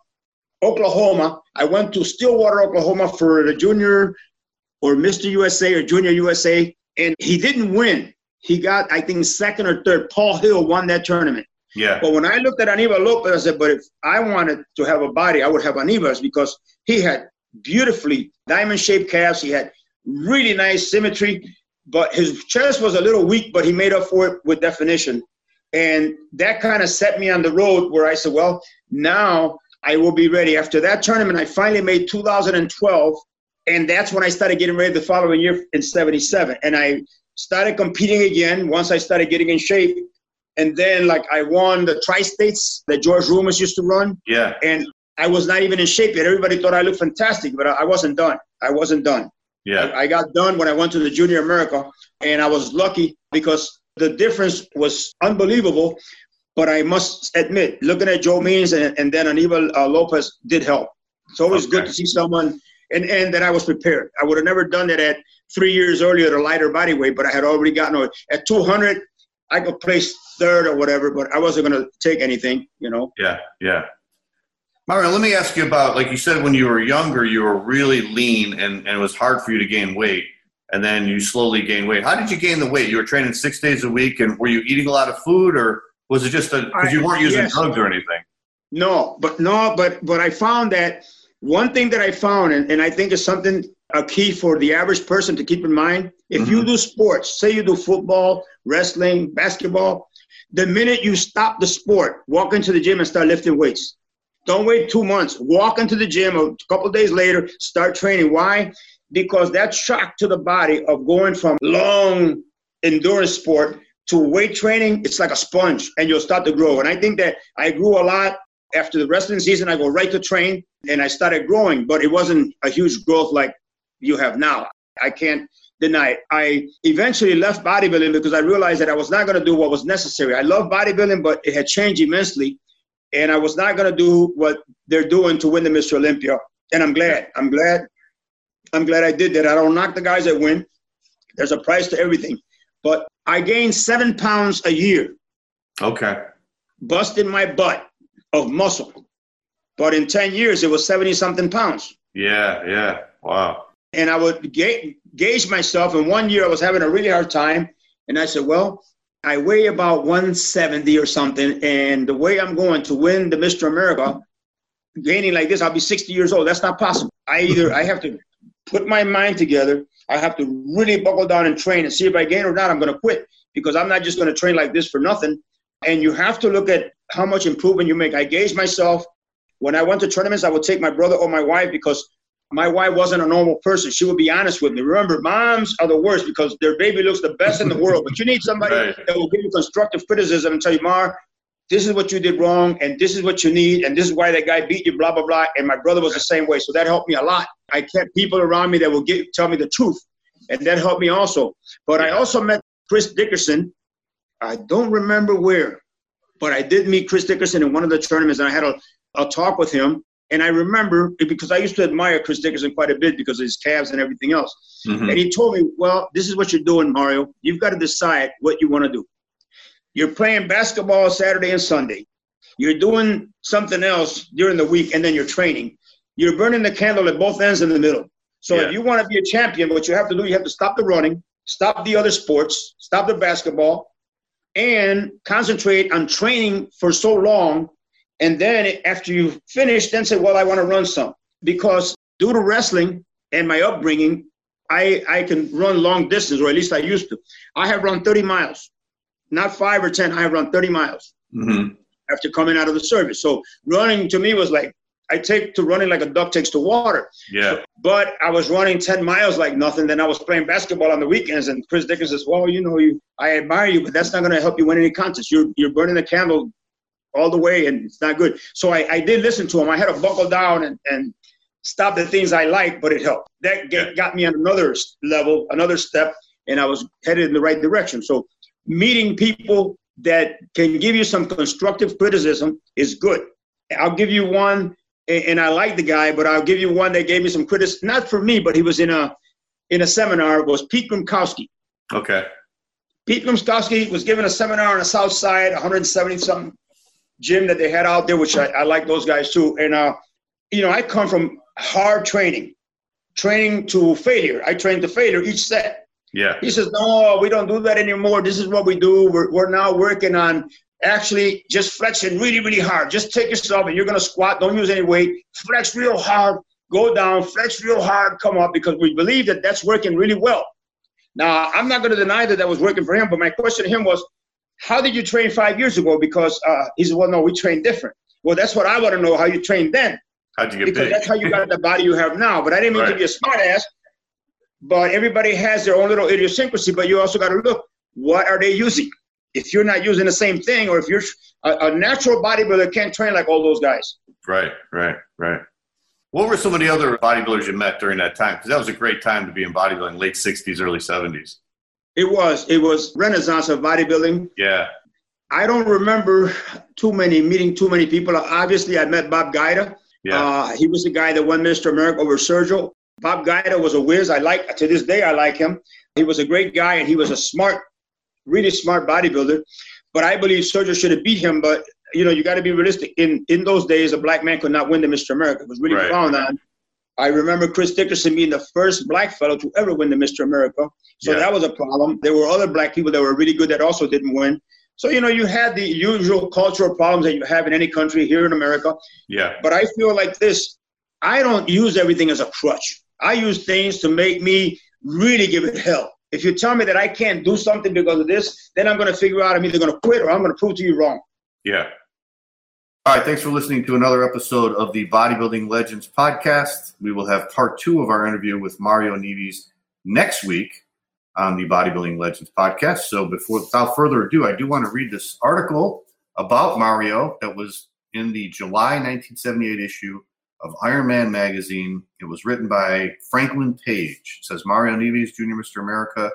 Oklahoma. I went to Stillwater, Oklahoma for the junior or Mr. USA or Junior USA, and he didn't win. He got, I think, second or third. Paul Hill won that tournament. Yeah. But when I looked at Aníbal Lopez, I said, but if I wanted to have a body, I would have Aníbal's because he had beautifully diamond-shaped calves. He had really nice symmetry, but his chest was a little weak, but he made up for it with definition. And that kind of set me on the road where I said, well, now I will be ready. After that tournament, I finally made 2012, and that's when I started getting ready the following year in 77. And I started competing again once I started getting in shape. And then, I won the Tri-States that George Rumas used to run. Yeah. And I was not even in shape yet. Everybody thought I looked fantastic, but I wasn't done. I wasn't done. Yeah. I got done when I went to the Junior America, and I was lucky because the difference was unbelievable. But I must admit, looking at Joe Means and then Aníbal Lopez did help. It's always good to see someone, and that I was prepared. I would have never done that at 3 years earlier at a lighter body weight, but I had already gotten it. At 200, I could place third or whatever, but I wasn't going to take anything, Yeah, yeah. Mario, let me ask you about, like you said, when you were younger, you were really lean and it was hard for you to gain weight, and then you slowly gained weight. How did you gain the weight? You were training 6 days a week, and were you eating a lot of food, or was it just because you weren't using drugs or anything? No, but I found that one thing that I found, and I think is something, a key for the average person to keep in mind, if you do sports, say you do football, wrestling, basketball, the minute you stop the sport, walk into the gym and start lifting weights. Don't wait 2 months. Walk into the gym a couple of days later, start training. Why? Because that shock to the body of going from long endurance sport to weight training, it's like a sponge, and you'll start to grow. And I think that I grew a lot After the wrestling season, I go right to train, and I started growing, but it wasn't a huge growth like you have now. I can't deny it. I eventually left bodybuilding because I realized that I was not going to do what was necessary. I love bodybuilding, but it had changed immensely, and I was not going to do what they're doing to win the Mr. Olympia. And I'm glad I did that. I don't knock the guys that win. There's a price to everything. But I gained 7 pounds a year. Okay. Busted my butt of muscle. But in 10 years, it was 70-something pounds. Yeah. Wow. And I would gauge myself. And 1 year, I was having a really hard time. And I said, well, I weigh about 170 or something. And the way I'm going to win the Mr. America, gaining like this, I'll be 60 years old. That's not possible. I have to put my mind together. I have to really buckle down and train and see if I gain or not. I'm going to quit because I'm not just going to train like this for nothing. And you have to look at how much improvement you make. I gauge myself. When I went to tournaments, I would take my brother or my wife because my wife wasn't a normal person. She would be honest with me. Remember, moms are the worst because their baby looks the best in the world. But you need somebody that will give you constructive criticism and tell you, Mar, this is what you did wrong, and this is what you need, and this is why that guy beat you, blah, blah, blah. And my brother was the same way. So that helped me a lot. I kept people around me that will tell me the truth, and that helped me also. But I also met Chris Dickerson. I don't remember where, but I did meet Chris Dickerson in one of the tournaments, and I had a talk with him. And I remember, because I used to admire Chris Dickerson quite a bit because of his calves and everything else. Mm-hmm. And he told me, well, this is what you're doing, Mario. You've got to decide what you want to do. You're playing basketball Saturday and Sunday. You're doing something else during the week, and then you're training. You're burning the candle at both ends in the middle. So if you want to be a champion, what you have to do, you have to stop the running, stop the other sports, stop the basketball, and concentrate on training for so long. And then after you finish, then say, well, I want to run some. Because due to wrestling and my upbringing, I can run long distance, or at least I used to. I have run 30 miles. Not 5 or 10, I have run 30 miles after coming out of the service. So running to me was like, I take to running like a duck takes to water. Yeah. But I was running 10 miles like nothing. Then I was playing basketball on the weekends. And Chris Dickerson says, well, I admire you, but that's not going to help you win any contest. You're burning the candle all the way, and it's not good. So I did listen to him. I had to buckle down and stop the things I like, but it helped. That got me on another level, another step, and I was headed in the right direction. So meeting people that can give you some constructive criticism is good. I'll give you one, and I like the guy, but I'll give you one that gave me some criticism, not for me, but he was in a seminar. It was Pete Gromkowski. Okay. Pete Gromkowski was giving a seminar on the South Side, 170-something gym that they had out there, which I like those guys too. And, I come from hard training to failure. I trained to failure each set. Yeah. He says, no, we don't do that anymore. This is what we do. We're now working on actually just flexing really, really hard. Just take yourself and you're going to squat. Don't use any weight. Flex real hard. Go down. Flex real hard. Come up, because we believe that that's working really well. Now, I'm not going to deny that was working for him, but my question to him was, how did you train 5 years ago? Because he said, well, no, we train different. Well, that's what I want to know, how you trained then. How'd you get because big? That's how you got the body you have now. But I didn't mean to be a smart ass. But everybody has their own little idiosyncrasy, but you also got to look, what are they using? If you're not using the same thing, or if you're a natural bodybuilder can't train like all those guys. Right. What were some of the other bodybuilders you met during that time? Because that was a great time to be in bodybuilding, late 60s, early 70s. It was renaissance of bodybuilding. Yeah. I don't remember meeting too many people. Obviously, I met Bob Guida. Yeah. He was the guy that won Mr. America over Sergio. Bob Guida was a whiz. To this day, I like him. He was a great guy, and he was a really smart bodybuilder. But I believe Sergio should have beat him. But, you got to be realistic. In those days, a black man could not win the Mr. America. It was really frowned on. I remember Chris Dickerson being the first black fellow to ever win the Mr. America. So that was a problem. There were other black people that were really good that also didn't win. So, you had the usual cultural problems that you have in any country here in America. Yeah. But I feel like this. I don't use everything as a crutch. I use things to make me really give it hell. If you tell me that I can't do something because of this, then I'm going to figure out I'm either going to quit or I'm going to prove to you wrong. Yeah. All right. Thanks for listening to another episode of the Bodybuilding Legends podcast. We will have part 2 of our interview with Mario Nives next week on the Bodybuilding Legends podcast. So without further ado, I do want to read this article about Mario that was in the July 1978 issue of Iron Man magazine. It was written by Franklin Page. It says Mario Nieves, Junior Mr. America,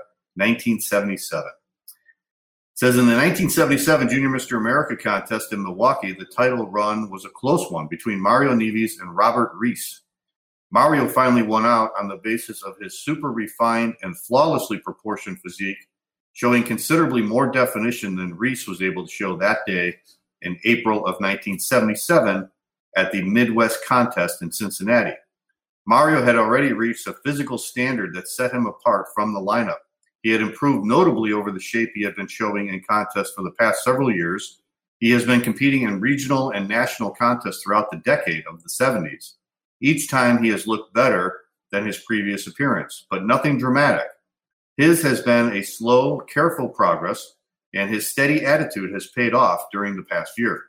1977. It says in the 1977 Junior Mr. America contest in Milwaukee, the title run was a close one between Mario Nieves and Robert Reese. Mario finally won out on the basis of his super refined and flawlessly proportioned physique, showing considerably more definition than Reese was able to show that day in April of 1977 at the Midwest contest in Cincinnati. Mario had already reached a physical standard that set him apart from the lineup. He had improved notably over the shape he had been showing in contests for the past several years. He has been competing in regional and national contests throughout the decade of the 70s. Each time he has looked better than his previous appearance, but nothing dramatic. His has been a slow, careful progress, and his steady attitude has paid off during the past year.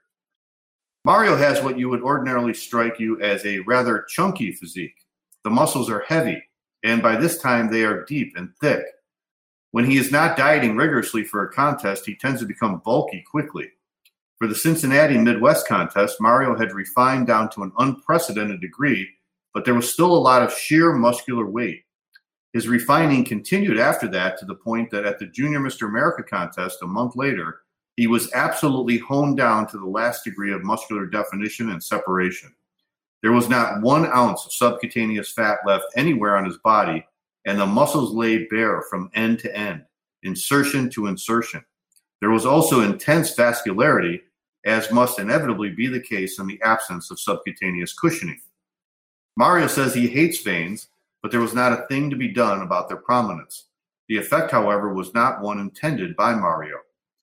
Mario has what you would ordinarily strike you as a rather chunky physique. The muscles are heavy, and by this time they are deep and thick. When he is not dieting rigorously for a contest, he tends to become bulky quickly. For the Cincinnati Midwest contest, Mario had refined down to an unprecedented degree, but there was still a lot of sheer muscular weight. His refining continued after that to the point that at the Junior Mr. America contest a month later, he was absolutely honed down to the last degree of muscular definition and separation. There was not 1 ounce of subcutaneous fat left anywhere on his body, and the muscles lay bare from end to end, insertion to insertion. There was also intense vascularity, as must inevitably be the case in the absence of subcutaneous cushioning. Mario says he hates veins, but there was not a thing to be done about their prominence. The effect, however, was not one intended by Mario.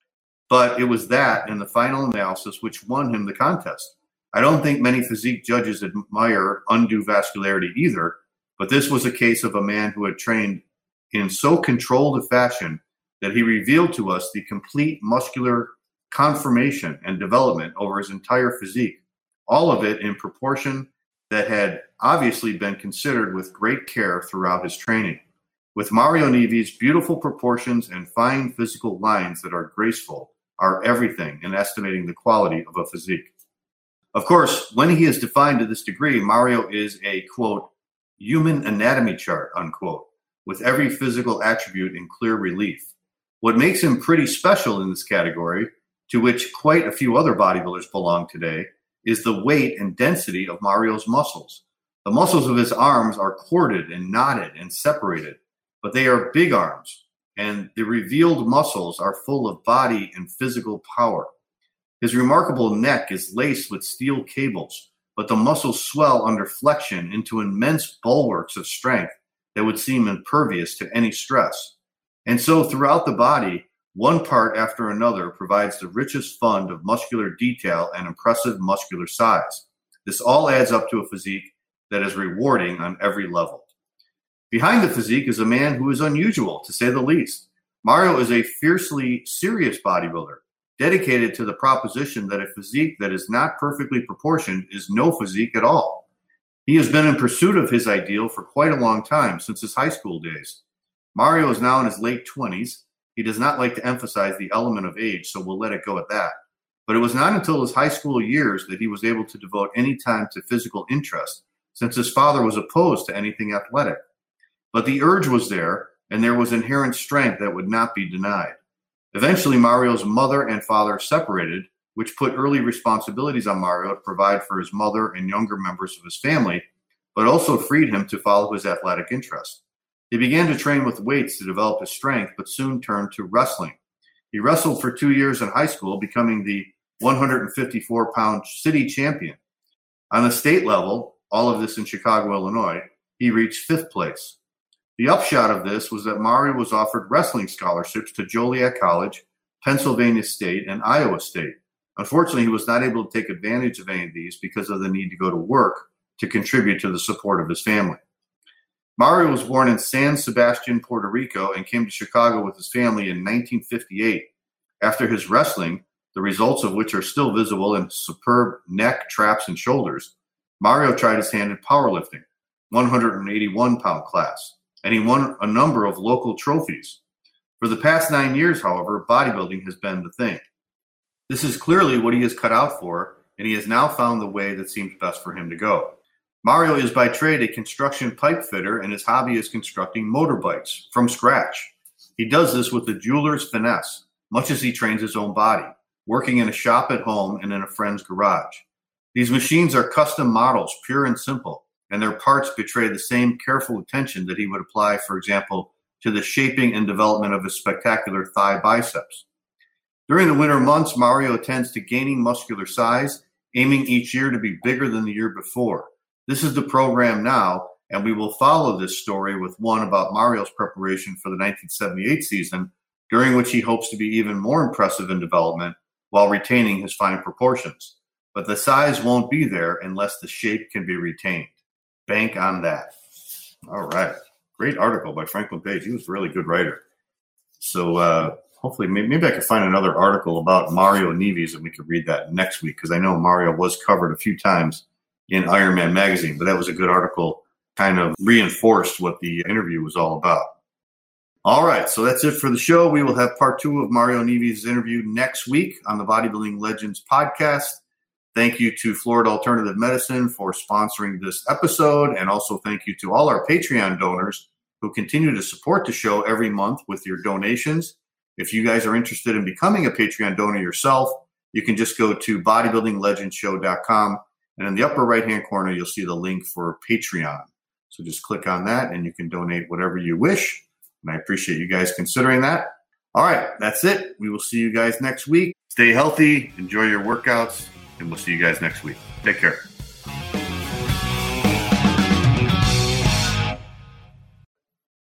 But it was that, in the final analysis, which won him the contest. I don't think many physique judges admire undue vascularity either, but this was a case of a man who had trained in so controlled a fashion that he revealed to us the complete muscular conformation and development over his entire physique, all of it in proportion that had obviously been considered with great care throughout his training. With Mario Nieves, beautiful proportions and fine physical lines that are graceful are everything in estimating the quality of a physique. Of course, when he is defined to this degree, Mario is a, quote, human anatomy chart, unquote, with every physical attribute in clear relief. What makes him pretty special in this category, to which quite a few other bodybuilders belong today, is the weight and density of Mario's muscles. The muscles of his arms are corded and knotted and separated, but they are big arms, and the revealed muscles are full of body and physical power. His remarkable neck is laced with steel cables, but the muscles swell under flexion into immense bulwarks of strength that would seem impervious to any stress. And so throughout the body, one part after another provides the richest fund of muscular detail and impressive muscular size. This all adds up to a physique that is rewarding on every level. Behind the physique is a man who is unusual, to say the least. Mario is a fiercely serious bodybuilder, dedicated to the proposition that a physique that is not perfectly proportioned is no physique at all. He has been in pursuit of his ideal for quite a long time, since his high school days. Mario is now in his late 20s. He does not like to emphasize the element of age, so we'll let it go at that. But it was not until his high school years that he was able to devote any time to physical interest, since his father was opposed to anything athletic. But the urge was there, and there was inherent strength that would not be denied. Eventually, Mario's mother and father separated, which put early responsibilities on Mario to provide for his mother and younger members of his family, but also freed him to follow his athletic interest. He began to train with weights to develop his strength, but soon turned to wrestling. He wrestled for 2 years in high school, becoming the 154-pound city champion. On the state level, all of this in Chicago, Illinois, he reached 5th place. The upshot of this was that Mario was offered wrestling scholarships to Joliet College, Pennsylvania State, and Iowa State. Unfortunately, he was not able to take advantage of any of these because of the need to go to work to contribute to the support of his family. Mario was born in San Sebastian, Puerto Rico, and came to Chicago with his family in 1958. After his wrestling, the results of which are still visible in superb neck, traps, and shoulders, Mario tried his hand at powerlifting, 181-pound class, and he won a number of local trophies. For the past 9 years, however, bodybuilding has been the thing. This is clearly what he is cut out for, and he has now found the way that seems best for him to go. Mario is by trade a construction pipe fitter, and his hobby is constructing motorbikes from scratch. He does this with a jeweler's finesse, much as he trains his own body, working in a shop at home and in a friend's garage. These machines are custom models, pure and simple, and their parts betray the same careful attention that he would apply, for example, to the shaping and development of his spectacular thigh biceps. During the winter months, Mario tends to gaining muscular size, aiming each year to be bigger than the year before. This is the program now, and we will follow this story with one about Mario's preparation for the 1978 season, during which he hopes to be even more impressive in development while retaining his fine proportions. But the size won't be there unless the shape can be retained. Bank on that. All right. Great article by Franklin Page. He was a really good writer. So hopefully maybe I could find another article about Mario Neves and we could read that next week, because I know Mario was covered a few times in Iron Man magazine, but that was a good article, kind of reinforced what the interview was all about. All right, so that's it for the show. We will have part 2 of Mario Neves' interview next week on the Bodybuilding Legends podcast. Thank you to Florida Alternative Medicine for sponsoring this episode, and also thank you to all our Patreon donors who continue to support the show every month with your donations. If you guys are interested in becoming a Patreon donor yourself, you can just go to bodybuildinglegendshow.com, and in the upper right-hand corner, you'll see the link for Patreon. So just click on that, and you can donate whatever you wish, and I appreciate you guys considering that. All right, that's it. We will see you guys next week. Stay healthy, enjoy your workouts, and we'll see you guys next week. Take care.